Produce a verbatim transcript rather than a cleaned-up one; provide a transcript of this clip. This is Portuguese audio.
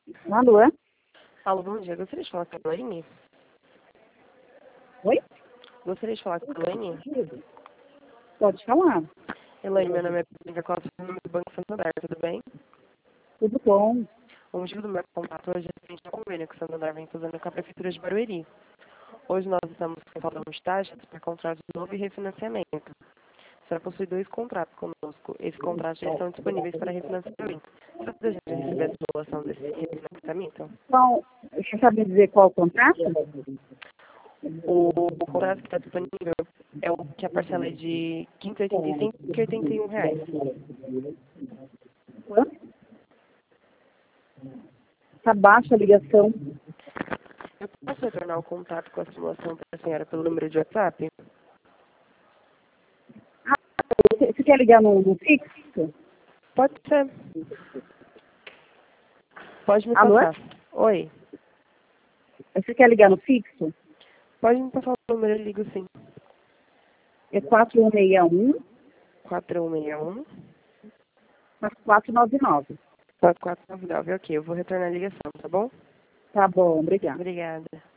Alô? Alô, bom dia. Gostaria de falar com a Elaine? Oi? Gostaria de falar com a Elaine? Pode falar. Elaine, meu nome é Pedro Costa, do número do Banco Santander, tudo bem? Tudo bom? O motivo do meu contato hoje é referente ao convênio que o Santander vem fazendo com a Prefeitura de Barueri. Hoje nós estamos com falta de taxas para contrato novo e refinanciamento. Será possui dois contratos conosco. Esses contratos já estão disponíveis para refinanciamento. Você deseja receber a simulação desse refinanciamento? Qual, você sabe dizer qual o contrato? O, o contrato que está disponível é o que a parcela é de quinhentos e oitenta e cinco e oitenta e um reais. Quanto? Tá baixa a ligação. Eu posso retornar o contato com a simulação para a senhora pelo número de WhatsApp? Ah, você, você quer ligar no, no fixo? Pode ser. Pode me Alô? passar. Oi. Você quer ligar no fixo? Pode me passar o número, eu ligo sim. É quatro um seis um, quatro um seis um, quatro quatro nove nove. quatro quatro nove nove. Ok, eu vou retornar a ligação, tá bom? Tá bom, obrigada. Obrigada.